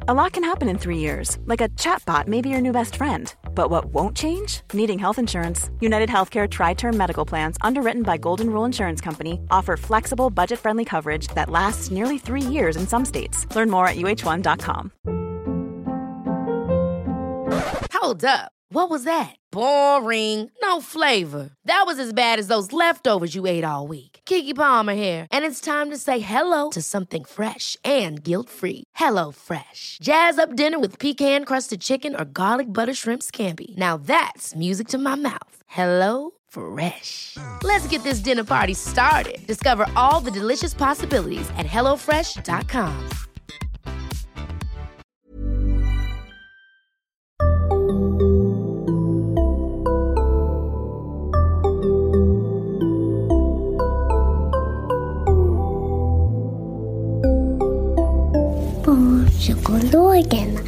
A lot can happen in 3 years, like a chatbot may be your new best friend. But what won't change? Needing health insurance. United Healthcare Tri-Term Medical Plans, underwritten by Golden Rule Insurance Company, offer flexible, budget-friendly coverage that lasts nearly 3 years in some states. Learn more at uh1.com. Hold up. What was that? Boring. No flavor. That was as bad as those leftovers you ate all week. Keke Palmer here, and it's time to say hello to something fresh and guilt-free. Hello Fresh. Jazz up dinner with pecan-crusted chicken or garlic butter shrimp scampi. Now that's music to my mouth. Hello Fresh. Let's get this dinner party started. Discover all the delicious possibilities at hellofresh.com. Barnpsykologerna.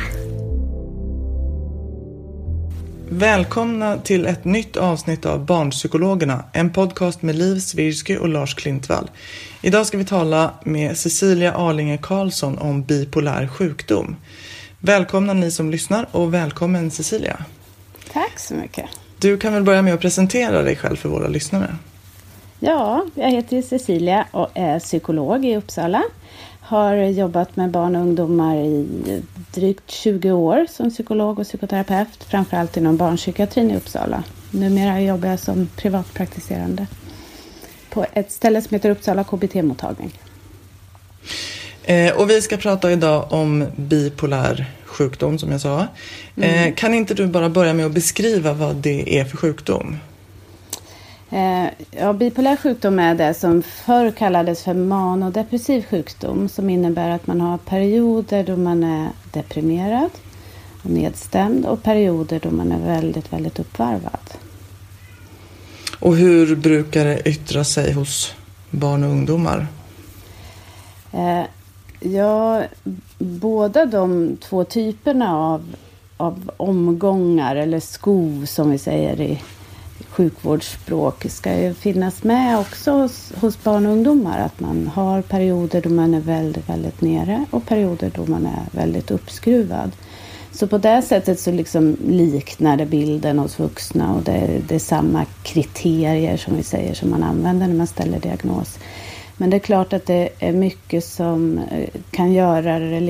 Välkomna till ett nytt avsnitt av Barnpsykologerna, en podcast med Liv Svirsky och Lars Klintvall. Idag ska vi tala med Cecilia Arlinge Karlsson om bipolär sjukdom. Välkomna ni som lyssnar och välkommen Cecilia. Tack så mycket. Du kan väl börja med att presentera dig själv för våra lyssnare. Ja, jag heter Cecilia och är psykolog i Uppsala. Har jobbat med barn och ungdomar i drygt 20 år som psykolog och psykoterapeut, framförallt inom barnpsykiatrin i Uppsala. Numera jobbar jag som privatpraktiserande på ett ställe som heter Uppsala KBT-mottagning. Och vi ska prata idag om bipolär sjukdom som jag sa. Kan inte du bara börja med att beskriva vad det är för sjukdom? Ja, bipolär sjukdom är det som förr kallades för manodepressiv sjukdom, som innebär att man har perioder då man är deprimerad och nedstämd och perioder då man är väldigt, väldigt uppvarvad. Och hur brukar det yttra sig hos barn och ungdomar? Ja, båda de två typerna av omgångar eller skov som vi säger i sjukvårdsspråk ska ju finnas med också hos barn och ungdomar. Att man har perioder då man är väldigt, väldigt nere och perioder då man är väldigt uppskruvad. Så på det sättet så liksom liknar det bilden hos vuxna och det är samma kriterier som vi säger som man använder när man ställer diagnos. Men det är klart att det är mycket som kan göra det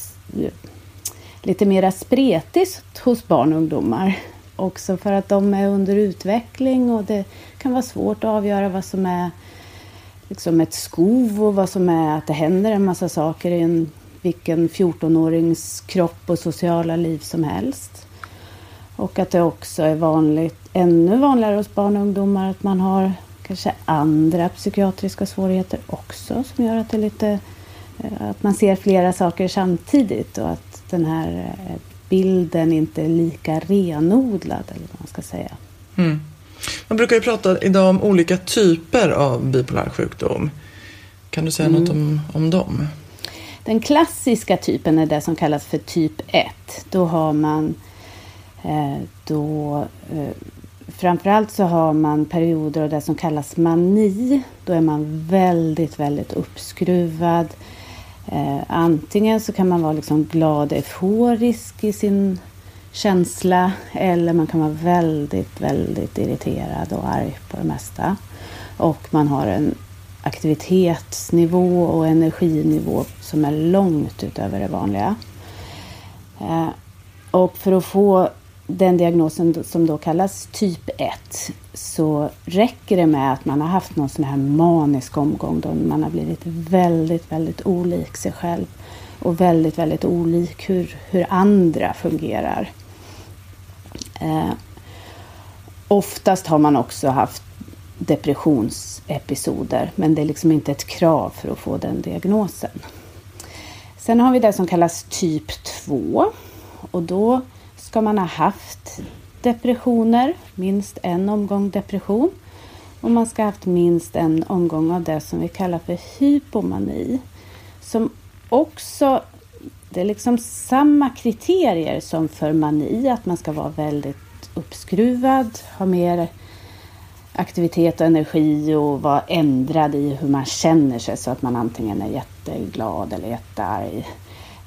lite mera spretigt hos barn och ungdomar. Också för att de är under utveckling och det kan vara svårt att avgöra vad som är liksom ett skov och vad som är att det händer en massa saker i vilken 14-årings kropp och sociala liv som helst. Och att det också är ännu vanligare hos barn och ungdomar att man har kanske andra psykiatriska svårigheter också som gör att att man ser flera saker samtidigt och att den här bilden inte är lika renodlad eller vad man ska säga. Man brukar ju prata idag om olika typer av bipolär sjukdom. Kan du säga något om dem? Den klassiska typen är det som kallas för typ 1. Då har man framförallt så har man perioder av det som kallas mani. Då är man väldigt, väldigt uppskruvad. Antingen så kan man vara liksom glad, euforisk i sin känsla eller man kan vara väldigt, väldigt irriterad och arg på det mesta. Och man har en aktivitetsnivå och energinivå som är långt utöver det vanliga. Och för att få den diagnosen som då kallas typ 1 så räcker det med att man har haft någon sån här manisk omgång då man har blivit väldigt, väldigt olik sig själv och väldigt, väldigt olik hur andra fungerar. Oftast har man också haft depressionsepisoder, men det är liksom inte ett krav för att få den diagnosen. Sen har vi det som kallas typ 2 och då ska man ha haft depressioner, minst en omgång depression. Och man ska ha haft minst en omgång av det som vi kallar för hypomani. Som också, det är liksom samma kriterier som för mani. Att man ska vara väldigt uppskruvad, ha mer aktivitet och energi och vara ändrad i hur man känner sig. Så att man antingen är jätteglad eller jättearg.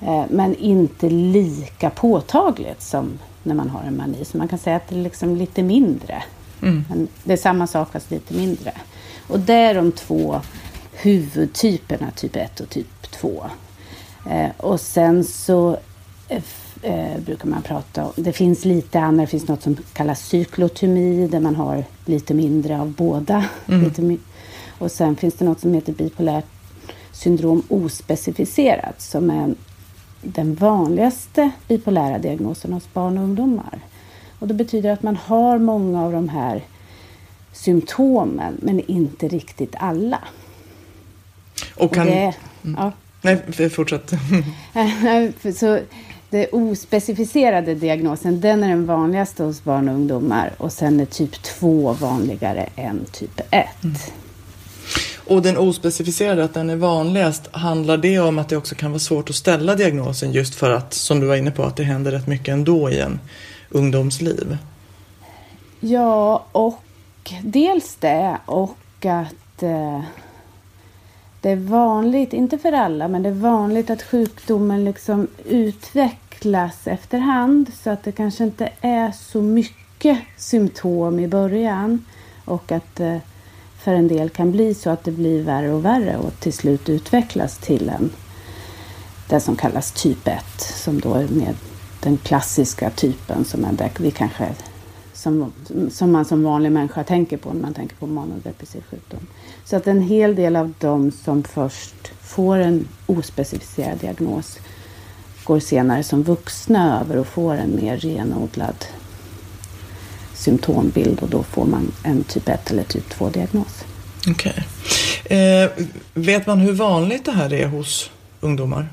Men inte lika påtagligt som när man har en mani. Så man kan säga att det är liksom lite mindre. Men det är samma sak fast lite mindre. Och det är de 2 huvudtyperna, typ 1 och typ 2. Och sen så brukar man prata om, det finns lite annat, det finns något som kallas cyklotomi där man har lite mindre av båda. Och sen finns det något som heter bipolärt syndrom ospecificerat som är den vanligaste bipolära diagnosen hos barn och ungdomar. Och det betyder att man har många av de här symptomen men inte riktigt alla. Och kan... Ja. Nej, fortsätt. Så det ospecificerade diagnosen, den är den vanligaste hos barn och ungdomar. Och sen är typ 2 vanligare än typ 1. Och den ospecificerade, att den är vanligast, handlar det om att det också kan vara svårt att ställa diagnosen just för att, som du var inne på, att det händer rätt mycket ändå i en ungdomsliv? Ja, och dels det och att det är vanligt, inte för alla, men det är vanligt att sjukdomen liksom utvecklas efterhand så att det kanske inte är så mycket symptom i början och att för en del kan bli så att det blir värre och värre och till slut utvecklas till det som kallas typ 1 som då är med den klassiska typen som är där vi kanske som man som vanlig människa tänker på när man tänker på manodepressiv sjukdom. Så att en hel del av dem som först får en ospecificerad diagnos går senare som vuxna över och får en mer renodlad symptombild och då får man en typ 1 eller typ 2 diagnos. Okej. Vet man hur vanligt det här är hos ungdomar?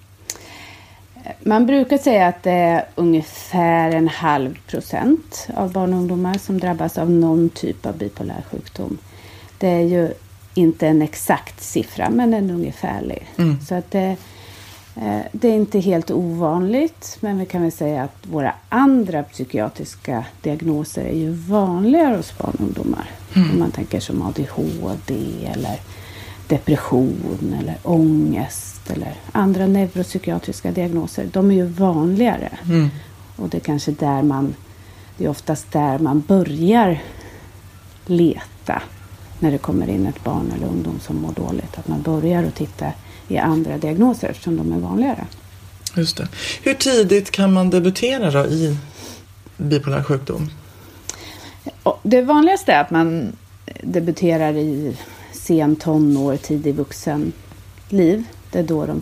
Man brukar säga att det är ungefär 0,5% av barn och ungdomar som drabbas av någon typ av bipolär sjukdom. Det är ju inte en exakt siffra men en ungefärlig. Så att det är inte helt ovanligt, men vi kan väl säga att våra andra psykiatriska diagnoser är ju vanligare hos barn och ungdomar. Om man tänker som ADHD eller depression eller ångest eller andra neuropsykiatriska diagnoser. De är ju vanligare. Och det är kanske det är oftast där man börjar leta när det kommer in ett barn eller ungdom som mår dåligt. Att man börjar att titta i andra diagnoser eftersom de är vanligare. Just det. Hur tidigt kan man debutera då i bipolär sjukdom? Det vanligaste är att man debuterar i sen tonår, tidig vuxenliv. Det är då de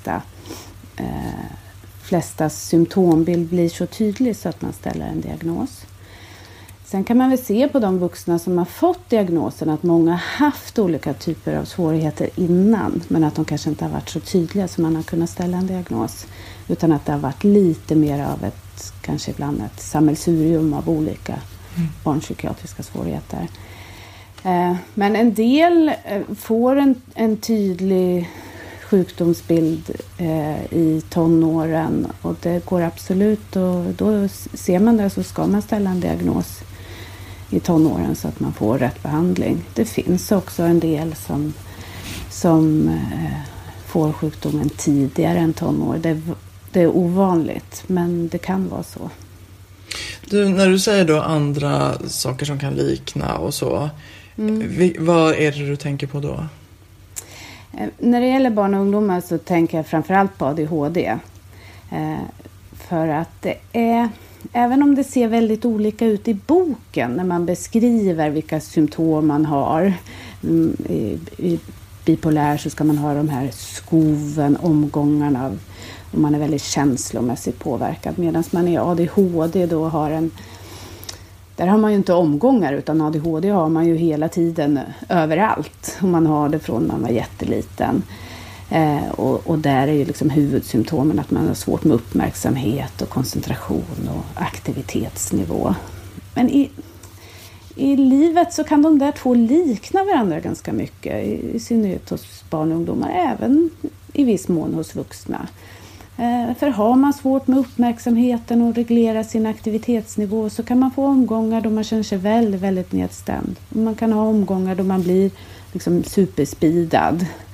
flesta symptombild blir så tydlig så att man ställer en diagnos. Sen kan man väl se på de vuxna som har fått diagnosen att många har haft olika typer av svårigheter innan. Men att de kanske inte har varit så tydliga så man har kunnat ställa en diagnos. Utan att det har varit lite mer av kanske ibland ett sammelsurium av olika barnpsykiatriska svårigheter. Men en del får en tydlig sjukdomsbild i tonåren och det går absolut och då ser man det så ska man ställa en diagnos i tonåren så att man får rätt behandling. Det finns också en del som får sjukdomen tidigare än tonår. Det är ovanligt men det kan vara så. Du, när du säger då andra saker som kan likna och så, vad är det du tänker på då? När det gäller barn och ungdomar så tänker jag framförallt på ADHD. För att det är, även om det ser väldigt olika ut i boken när man beskriver vilka symptom man har. I bipolär så ska man ha de här skoven, omgångarna och man är väldigt känslomässigt påverkad. Medan man i ADHD då där har man ju inte omgångar utan ADHD har man ju hela tiden överallt. Och man har det från man var jätteliten. Och där är ju liksom huvudsymptomen att man har svårt med uppmärksamhet och koncentration och aktivitetsnivå. Men i livet så kan de där 2 likna varandra ganska mycket. I synnerhet hos barn och ungdomar, även i viss mån hos vuxna. För har man svårt med uppmärksamheten och reglera sin aktivitetsnivå så kan man få omgångar då man känner sig väldigt, väldigt nedstämd. Man kan ha omgångar då man blir liksom superspeedad.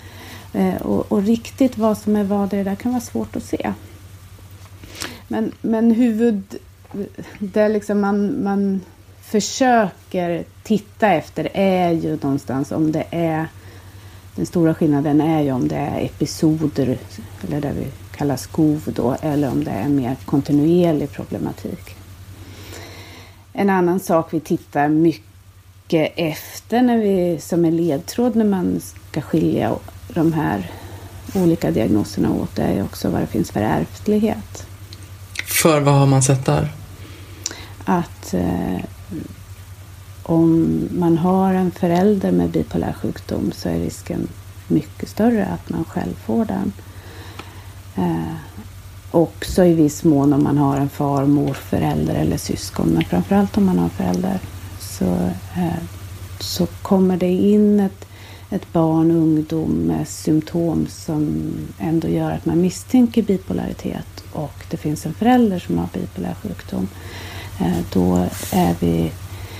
Och riktigt vad som är vad det där kan vara svårt att se. Men där liksom man försöker titta efter är ju någonstans om det är, den stora skillnaden är ju om det är episoder eller det vi kallar skov då, eller om det är mer kontinuerlig problematik. En annan sak vi tittar mycket efter när vi, som en ledtråd när man ska skilja de här olika diagnoserna åt, det är ju också vad det finns för ärftlighet. För vad har man sett där? Att om man har en förälder med bipolär sjukdom så är risken mycket större att man själv får den. Också i viss mån om man har en far, morförälder eller syskon. Men framförallt om man har förälder så kommer det in ett barn, ungdom med symptom som ändå gör att man misstänker bipolaritet. Och det finns en förälder som har bipolär sjukdom. Då är vi...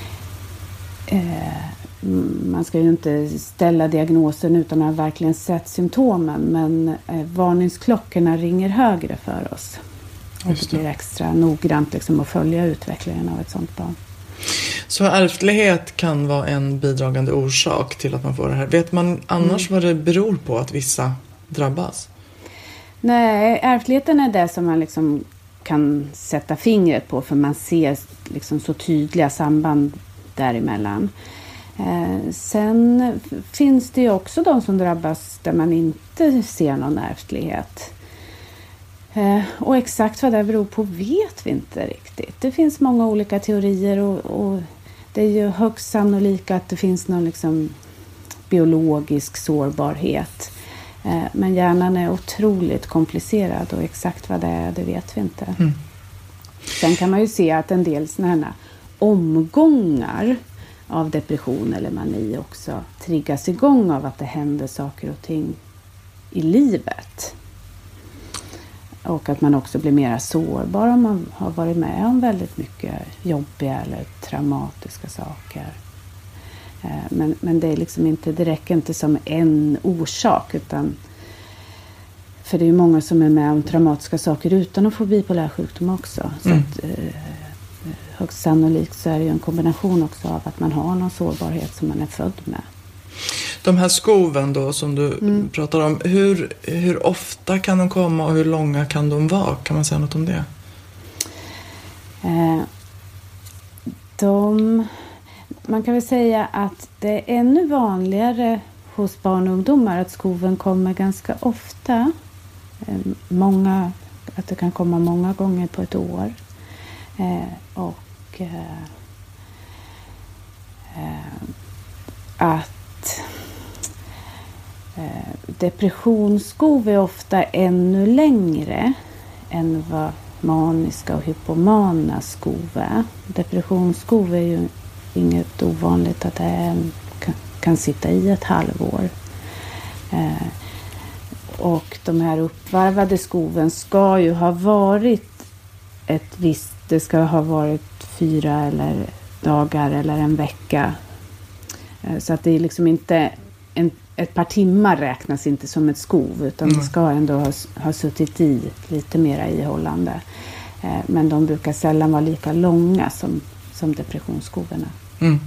man ska ju inte ställa diagnosen utan att ha verkligen sett symptomen, men varningsklockorna ringer högre för oss. Och det blir extra noggrant liksom att följa utvecklingen av ett sådant barn. Så ärftlighet kan vara en bidragande orsak till att man får det här. Vet man annars vad det beror på att vissa drabbas? Nej, ärftligheten är det som man liksom kan sätta fingret på, för man ser liksom så tydliga samband däremellan. Sen finns det ju också de som drabbas där man inte ser någon ärftlighet. Och exakt vad det beror på vet vi inte riktigt. Det finns många olika teorier och det är ju högst sannolikt att det finns någon liksom biologisk sårbarhet. Men hjärnan är otroligt komplicerad och exakt vad det är, det vet vi inte. Mm. Sen kan man ju se att en del sådana här omgångar av depression eller mani också triggas igång av att det händer saker och ting i livet. Och att man också blir mer sårbar om man har varit med om väldigt mycket jobbiga eller traumatiska saker. Men det är liksom inte, det räcker inte som en orsak, utan för det är ju många som är med om traumatiska saker utan att få bipolär sjukdom också. Så att högst sannolikt så är det ju en kombination också av att man har någon sårbarhet som man är född med. De här skoven då som du pratar om, hur ofta kan de komma och hur långa kan de vara? Kan man säga något om det? Man kan väl säga att det är ännu vanligare hos barn och ungdomar att skoven kommer ganska ofta. Att det kan komma många gånger på ett år. Att depressionsskov är ofta ännu längre än vad maniska och hypomana skov är. Depressionsskov är ju inget ovanligt att det kan sitta i ett halvår. Och de här uppvarvade skoven ska ju ha varit det ska ha varit 4 eller dagar eller en vecka. Så att det är liksom inte ett par timmar räknas inte som ett skov, utan det ska ändå ha suttit i lite mera ihållande. Men de brukar sällan vara lika långa som depressionsskovorna. Mm.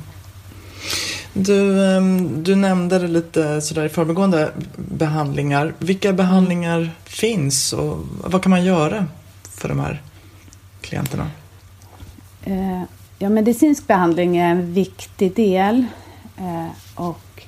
Du nämnde det lite sådär i förbigående, behandlingar. Vilka behandlingar finns och vad kan man göra för de här klienterna? Ja, medicinsk behandling är en viktig del och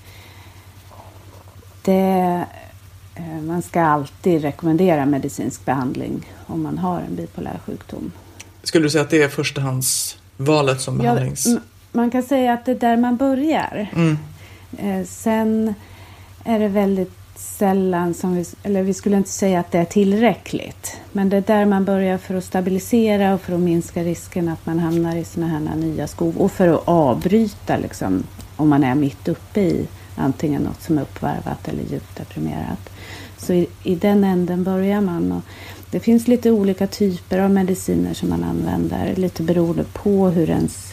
man ska alltid rekommendera medicinsk behandling om man har en bipolär sjukdom. Skulle du säga att det är förstahandsvalet som behandlings... Ja, man kan säga att det är där man börjar. Sen är det väldigt sällan vi skulle inte säga att det är tillräckligt. Men det är där man börjar för att stabilisera och för att minska risken att man hamnar i såna här nya skov. Och för att avbryta liksom, om man är mitt uppe i antingen något som är uppvarvat eller djupt deprimerat. Så i den änden börjar man. Och det finns lite olika typer av mediciner som man använder. Lite beroende på hur ens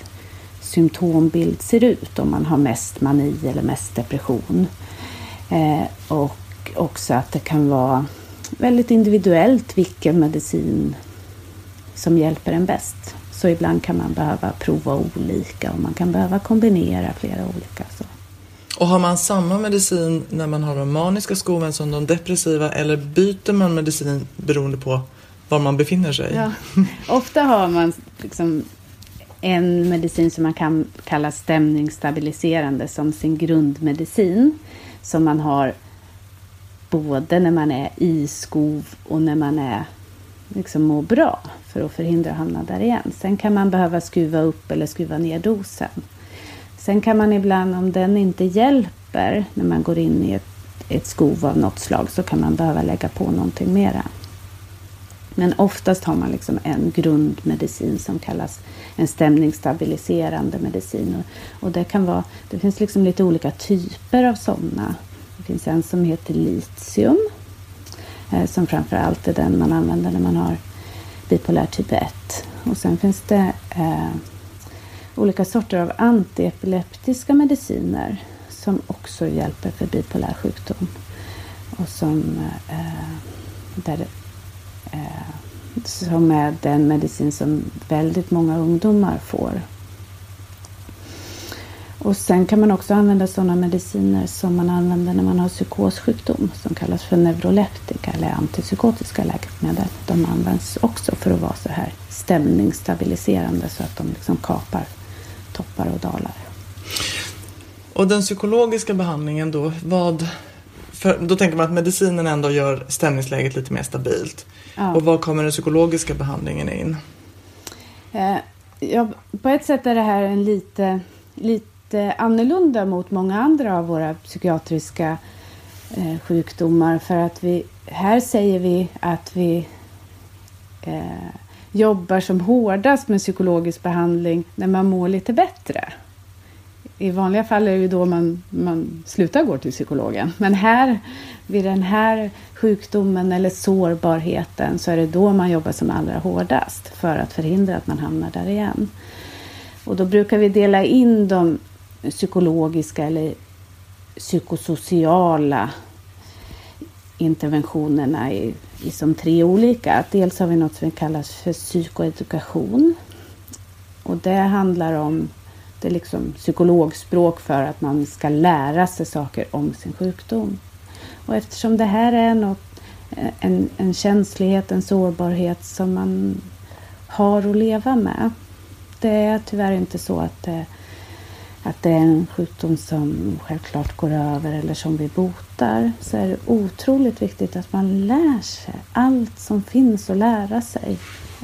symptombild ser ut. Om man har mest mani eller mest depression. Och också att det kan vara väldigt individuellt vilken medicin som hjälper en bäst. Så ibland kan man behöva prova olika och man kan behöva kombinera flera olika. Så. Och har man samma medicin när man har de maniska skoven som de depressiva, eller byter man medicin beroende på var man befinner sig? Ja. Ofta har man liksom en medicin som man kan kalla stämningsstabiliserande som sin grundmedicin. Som man har både när man är i skov och när man är liksom mår bra för att förhindra att hamna där igen. Sen kan man behöva skruva upp eller skruva ner dosen. Sen kan man ibland, om den inte hjälper när man går in i ett skov av något slag, så kan man behöva lägga på någonting mera. Men oftast har man liksom en grundmedicin som kallas en stämningsstabiliserande medicin. Och det finns liksom lite olika typer av sådana. Det finns en som heter litium, som framförallt är den man använder när man har bipolär typ 1. Och sen finns det olika sorter av antiepileptiska mediciner som också hjälper för bipolär sjukdom. Och som är den medicin som väldigt många ungdomar får. Och sen kan man också använda sådana mediciner som man använder när man har psykossjukdom, som kallas för neuroleptika eller antipsykotiska läkemedel. De används också för att vara så här stämningsstabiliserande, så att de liksom kapar toppar och dalar. Och den psykologiska behandlingen då, då tänker man att medicinen ändå gör stämningsläget lite mer stabilt. Ja. Och vad kommer den psykologiska behandlingen in? På ett sätt är det här en lite annorlunda mot många andra av våra psykiatriska sjukdomar. För att här säger vi att vi jobbar som hårdast med psykologisk behandling när man mår lite bättre. I vanliga fall är det ju då man slutar gå till psykologen. Men här, vid den här sjukdomen eller sårbarheten, så är det då man jobbar som allra hårdast för att förhindra att man hamnar där igen. Och då brukar vi dela in de psykologiska eller psykosociala interventionerna i som 3 olika. Dels har vi något som kallas för psykoedukation. Och det handlar om, det är liksom psykologspråk för att man ska lära sig saker om sin sjukdom. Och eftersom det här är en känslighet, en sårbarhet som man har att leva med. Det är tyvärr inte så att det är en sjukdom som självklart går över eller som vi botar. Så är det otroligt viktigt att man lär sig allt som finns att lära sig.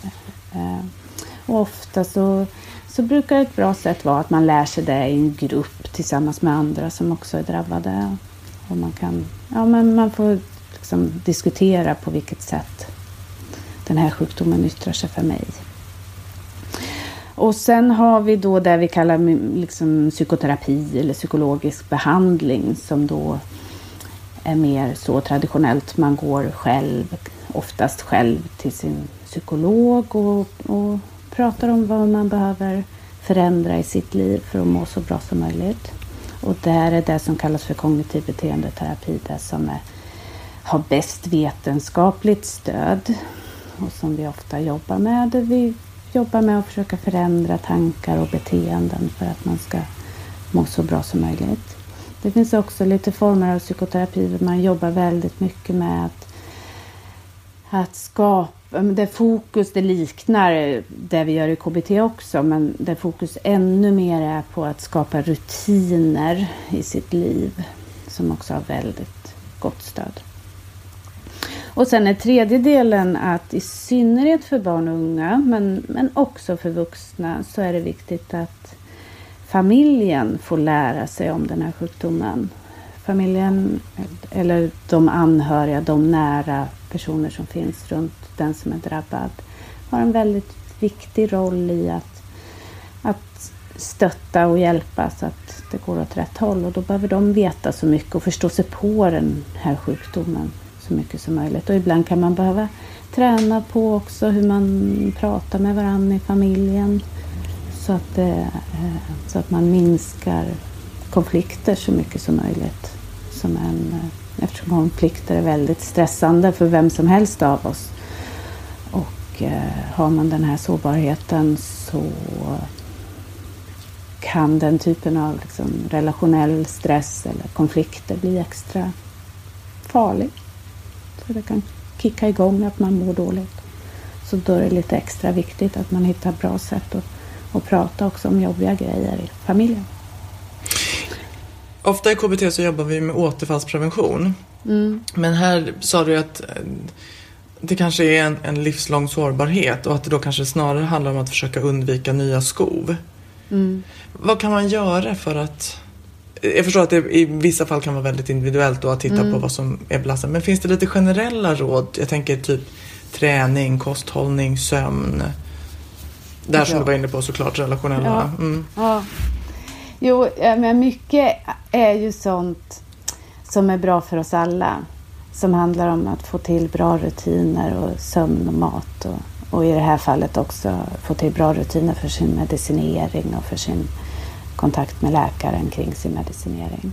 Och ofta så brukar ett bra sätt vara att man lär sig det i en grupp tillsammans med andra som också är drabbade. Och man får liksom diskutera på vilket sätt den här sjukdomen yttrar sig för mig. Och sen har vi då det vi kallar liksom psykoterapi eller psykologisk behandling, som då är mer så traditionellt. Man går oftast själv till sin psykolog och pratar om vad man behöver förändra i sitt liv för att må så bra som möjligt. Och där är det som kallas för kognitiv beteendeterapi det som har bäst vetenskapligt stöd och som vi ofta jobbar med. Vi jobbar med att försöka förändra tankar och beteenden för att man ska må så bra som möjligt. Det finns också lite former av psykoterapi där man jobbar väldigt mycket med att skapa, det fokus, det liknar det vi gör i KBT också, men det fokus ännu mer är på att skapa rutiner i sitt liv som också har väldigt gott stöd. Och sen är tredje delen att i synnerhet för barn och unga, men också för vuxna, så är det viktigt att familjen får lära sig om den här sjukdomen. Familjen eller de anhöriga, de nära personer som finns runt den som är drabbad, har en väldigt viktig roll i att stötta och hjälpa så att det går åt rätt håll. Och då behöver de veta så mycket och förstå sig på den här sjukdomen så mycket som möjligt. Och ibland kan man behöva träna på också hur man pratar med varandra i familjen så att man minskar konflikter så mycket som möjligt som en eftersom konflikter är väldigt stressande för vem som helst av oss. Och har man den här sårbarheten så kan den typen av liksom relationell stress eller konflikter bli extra farlig. Så det kan kicka igång att man mår dåligt. Så då är det lite extra viktigt att man hittar bra sätt att prata också om jobbiga grejer i familjen. Ofta i KBT så jobbar vi med återfallsprevention. Men här sa du att det kanske är en livslång sårbarhet och att det då kanske snarare handlar om att försöka undvika nya skov. Vad kan man göra för att... Jag förstår att det i vissa fall kan vara väldigt individuellt då att titta på vad som är belastande. Men finns det lite generella råd? Jag tänker typ träning, kosthållning, sömn. Där som du var inne på såklart relationella. Ja. Jo, men mycket är ju sånt som är bra för oss alla. Som handlar om att få till bra rutiner och sömn och mat. Och i det här fallet också få till bra rutiner för sin medicinering och för sin kontakt med läkaren kring sin medicinering.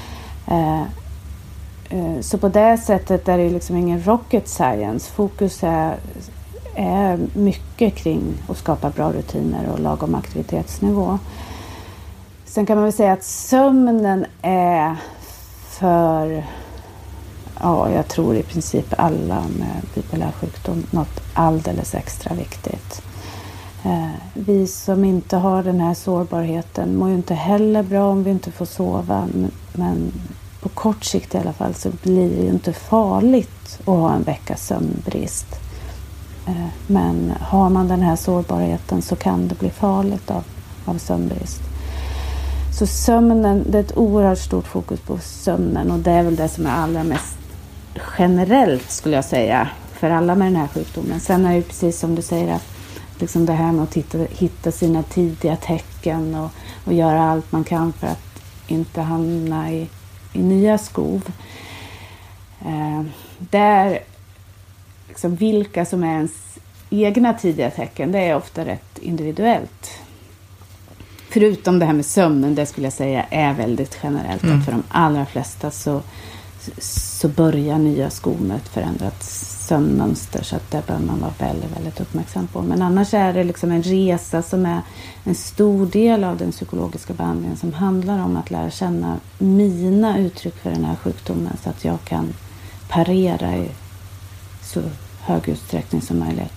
Så på det sättet är det liksom ingen rocket science. Fokus är mycket kring att skapa bra rutiner och lagom aktivitetsnivå. Sen kan man väl säga att sömnen är för, jag tror i princip alla med bipolär sjukdom något alldeles extra viktigt. Vi som inte har den här sårbarheten mår ju inte heller bra om vi inte får sova. Men på kort sikt i alla fall så blir det ju inte farligt att ha en veckas sömnbrist. Men har man den här sårbarheten så kan det bli farligt av sömnbrist. Så sömnen, det är ett oerhört stort fokus på sömnen och det är väl det som är allra mest generellt skulle jag säga för alla med den här sjukdomen. Sen är det ju precis som du säger att liksom det här med att hitta sina tidiga tecken och göra allt man kan för att inte hamna i nya skov. Där liksom vilka som är ens egna tidiga tecken, det är ofta rätt individuellt. Förutom det här med sömnen, det skulle jag säga är väldigt generellt. Att för de allra flesta så börjar nya skov med ett förändrat sömnmönster. Så att det bör man vara väldigt, väldigt uppmärksam på. Men annars är det liksom en resa som är en stor del av den psykologiska behandlingen. Som handlar om att lära känna mina uttryck för den här sjukdomen. Så att jag kan parera i så hög utsträckning som möjligt.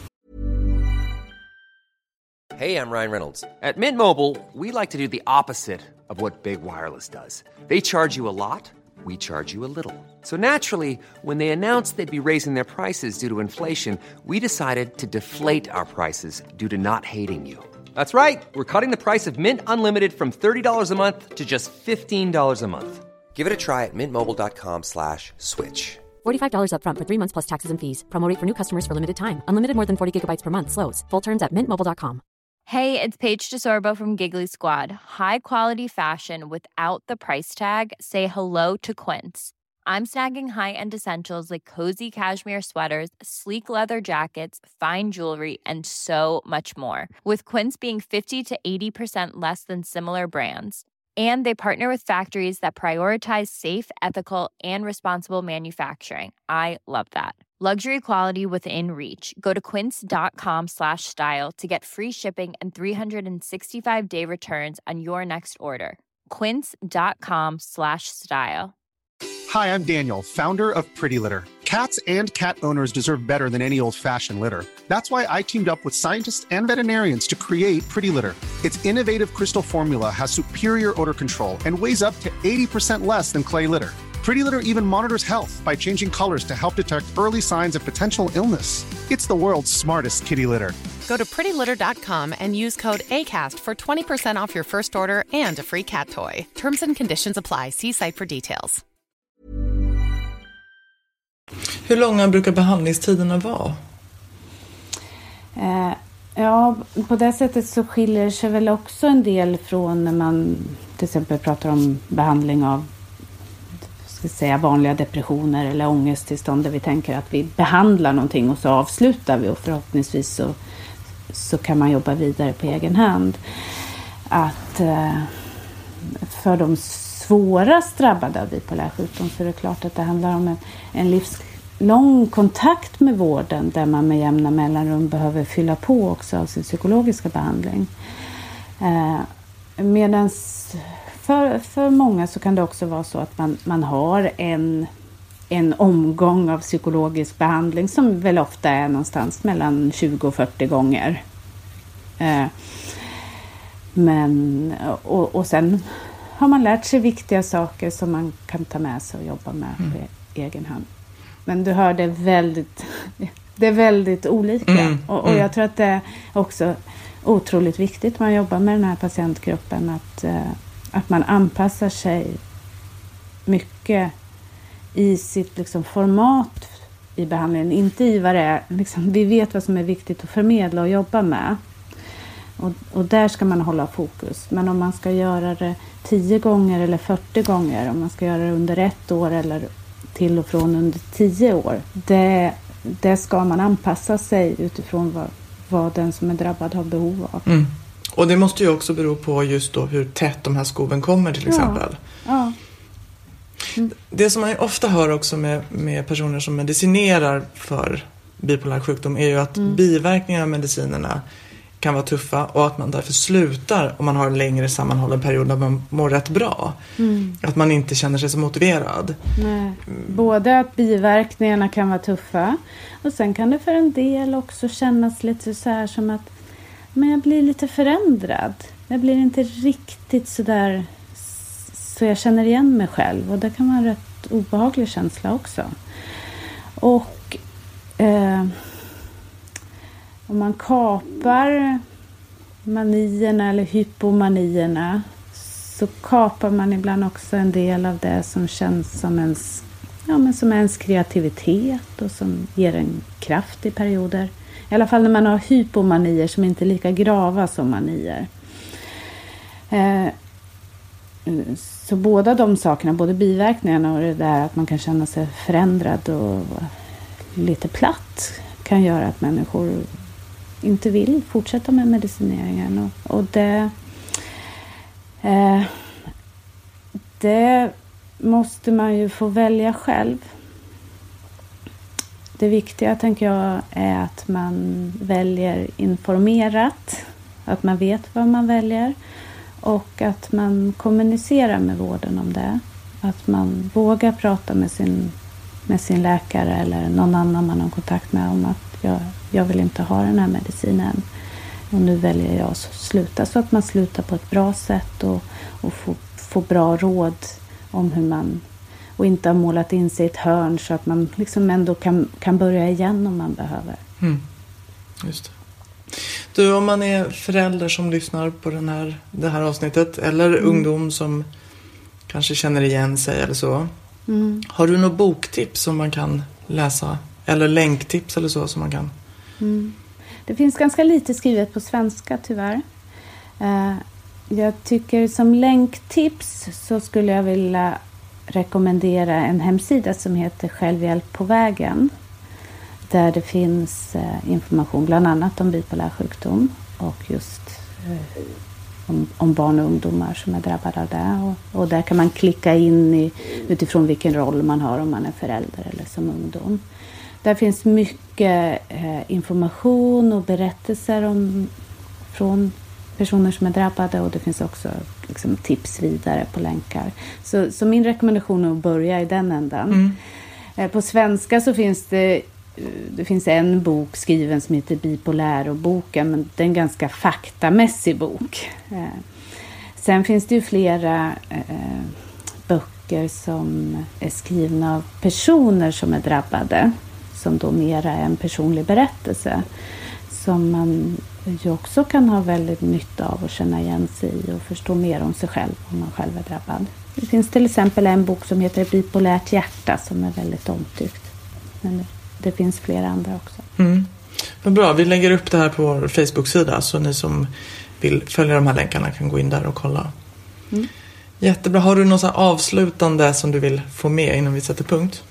Hey, I'm Ryan Reynolds. At Mint Mobile, we like to do the opposite of what Big Wireless does. They charge you a lot, we charge you a little. So naturally, when they announced they'd be raising their prices due to inflation, we decided to deflate our prices due to not hating you. That's right. We're cutting the price of Mint Unlimited from $30 a month to just $15 a month. Give it a try at mintmobile.com/switch. $45 up front for 3 months plus taxes and fees. Promo rate for new customers for limited time. Unlimited more than 40 gigabytes per month. Slows full terms at mintmobile.com. Hey, it's Paige DeSorbo from Giggly Squad. High quality fashion without the price tag. Say hello to Quince. I'm snagging high-end essentials like cozy cashmere sweaters, sleek leather jackets, fine jewelry, and so much more. With Quince being 50 to 80% less than similar brands. And they partner with factories that prioritize safe, ethical, and responsible manufacturing. I love that. Luxury quality within reach. Go to quince.com/style to get free shipping and 365-day returns on your next order. Quince.com/style. Hi, I'm Daniel, founder of Pretty Litter. Cats and cat owners deserve better than any old-fashioned litter. That's why I teamed up with scientists and veterinarians to create Pretty Litter. Its innovative crystal formula has superior odor control and weighs up to 80% less than clay litter. Pretty Litter even monitors health by changing colors to help detect early signs of potential illness. It's the world's smartest kitty litter. Go to prettylitter.com and use code ACAST for 20% off your first order and a free cat toy. Terms and conditions apply. See site for details. Hur långa brukar behandlingstiderna vara? Ja, på det sättet så skiljer sig väl också en del från när man till exempel pratar om behandling av vanliga depressioner eller ångesttillstånd där vi tänker att vi behandlar någonting och så avslutar vi och förhoppningsvis så kan man jobba vidare på egen hand. Att för svårast drabbade av bipolär sjukdom, så är det klart att det handlar om en livslång kontakt med vården, där man med jämna mellanrum behöver fylla på också av sin psykologiska behandling. Medan för många så kan det också vara så att man har en omgång av psykologisk behandling som väl ofta är någonstans mellan 20 och 40 gånger. Och sen har man lärt sig viktiga saker som man kan ta med sig och jobba med på egen hand. Men du hör, det är väldigt olika. Och jag tror att det är också otroligt viktigt när man jobbar med den här patientgruppen att man anpassar sig mycket i sitt liksom format i behandlingen. Inte i vad det är. Liksom, vi vet vad som är viktigt att förmedla och jobba med. Och där ska man hålla fokus. Men om man ska göra det 10 gånger eller 40 gånger. Om man ska göra det under 1 år eller till och från under 10 år. Det ska man anpassa sig utifrån vad den som är drabbad har behov av. Och det måste ju också bero på just då hur tätt de här skoven kommer till exempel. Ja. Det som man ofta hör också med personer som medicinerar för bipolär sjukdom är ju att biverkningar av medicinerna kan vara tuffa och att man därför slutar om man har en längre sammanhållen period där man mår rätt bra. Att man inte känner sig så motiverad. Nej. Både att biverkningarna kan vara tuffa och sen kan det för en del också kännas lite så här som att men jag blir lite förändrad. Jag blir inte riktigt så där så jag känner igen mig själv. Och det kan vara en rätt obehaglig känsla också. Och om man kapar manierna eller hypomanierna så kapar man ibland också en del av det som känns som som ens kreativitet och som ger en kraft i perioder. I alla fall när man har hypomanier som inte är lika grava som manier. Så båda de sakerna, både biverkningarna och det där att man kan känna sig förändrad och lite platt, kan göra att människor inte vill fortsätta med medicineringen. Och det måste man ju få välja själv. Det viktiga, tänker jag, är att man väljer informerat. Att man vet vad man väljer. Och att man kommunicerar med vården om det. Att man vågar prata med sin läkare eller någon annan man har kontakt med om att jag vill inte ha den här medicinen. Och nu väljer jag att sluta. Så att man slutar på ett bra sätt och får bra råd om hur man... Och inte har målat in sig i ett hörn så att man liksom ändå kan börja igen om man behöver. Just det. Du, om man är förälder som lyssnar på det här avsnittet eller ungdom som kanske känner igen sig eller så. Har du några boktips som man kan läsa? Eller länktips eller så som man kan? Det finns ganska lite skrivet på svenska tyvärr. Jag tycker som länktips så skulle jag vilja rekommendera en hemsida som heter Självhjälp på vägen. Där det finns information bland annat om bipolär sjukdom och just om barn och ungdomar som är drabbade av det. Och där kan man klicka in utifrån vilken roll man har om man är förälder eller som ungdom. Där finns mycket information och berättelser från personer som är drabbade och det finns också liksom tips vidare på länkar. Så min rekommendation är att börja i den ändan. På svenska så finns det finns en bok skriven som heter Bipolär och boken, men det är en ganska faktamässig bok. Sen finns det ju flera böcker som är skrivna av personer som är drabbade, som då mera är en personlig berättelse som man ju också kan ha väldigt nytta av att känna igen sig i och förstå mer om sig själv om man själv är drabbad. Det finns till exempel en bok som heter Bipolärt hjärta som är väldigt omtyckt. Men det finns flera andra också. Vad bra, vi lägger upp det här på vår Facebook-sida så ni som vill följa de här länkarna kan gå in där och kolla. Jättebra. Har du något så här avslutande som du vill få med innan vi sätter punkt?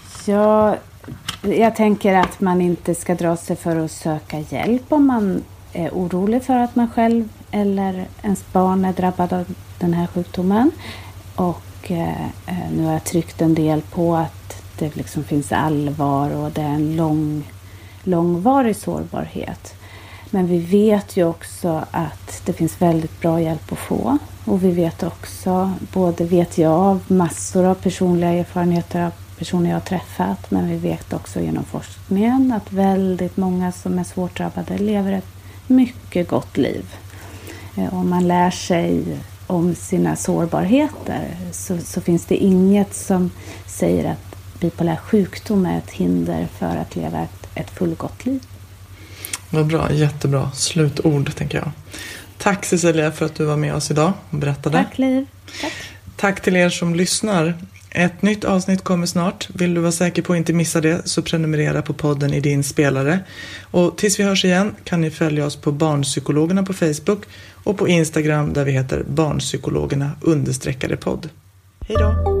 Jag tänker att man inte ska dra sig för att söka hjälp om man är orolig för att man själv eller ens barn är drabbad av den här sjukdomen. Och nu har jag tryckt en del på att det liksom finns allvar och det är en långvarig sårbarhet. Men vi vet ju också att det finns väldigt bra hjälp att få. Och vi vet också, både vet jag av massor av personliga erfarenheter av personer jag har träffat, men vi vet också genom forskningen att väldigt många som är svårt drabbade lever ett mycket gott liv. Om man lär sig om sina sårbarheter så finns det inget som säger att bipolär sjukdom är ett hinder för att leva ett fullgott liv. Vad bra, jättebra slutord tänker jag. Tack Cecilia för att du var med oss idag och berättade. Tack Liv. Tack. Tack till er som lyssnar. Ett nytt avsnitt kommer snart. Vill du vara säker på att inte missa det så prenumerera på podden i din spelare. Och tills vi hörs igen kan ni följa oss på Barnpsykologerna på Facebook och på Instagram där vi heter Barnpsykologerna_podd. Hej då!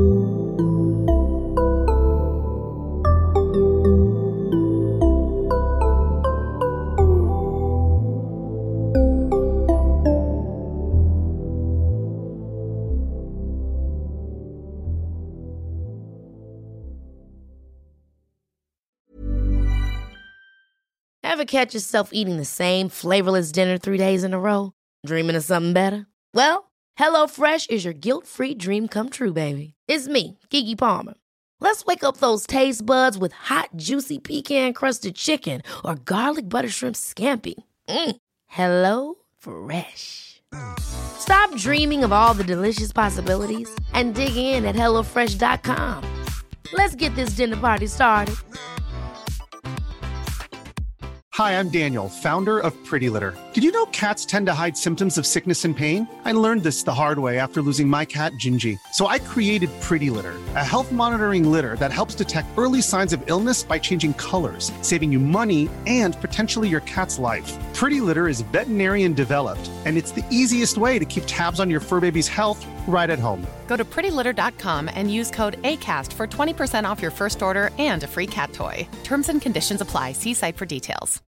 Ever catch yourself eating the same flavorless dinner 3 days in a row? Dreaming of something better? Well, HelloFresh is your guilt-free dream come true, baby. It's me, Keke Palmer. Let's wake up those taste buds with hot, juicy pecan-crusted chicken or garlic butter shrimp scampi. Hello Fresh. Stop dreaming of all the delicious possibilities and dig in at HelloFresh.com. Let's get this dinner party started. Hi, I'm Daniel, founder of Pretty Litter. Did you know cats tend to hide symptoms of sickness and pain? I learned this the hard way after losing my cat, Gingy. So I created Pretty Litter, a health monitoring litter that helps detect early signs of illness by changing colors, saving you money and potentially your cat's life. Pretty Litter is veterinarian developed, and it's the easiest way to keep tabs on your fur baby's health right at home. Go to prettylitter.com and use code ACAST for 20% off your first order and a free cat toy. Terms and conditions apply. See site for details.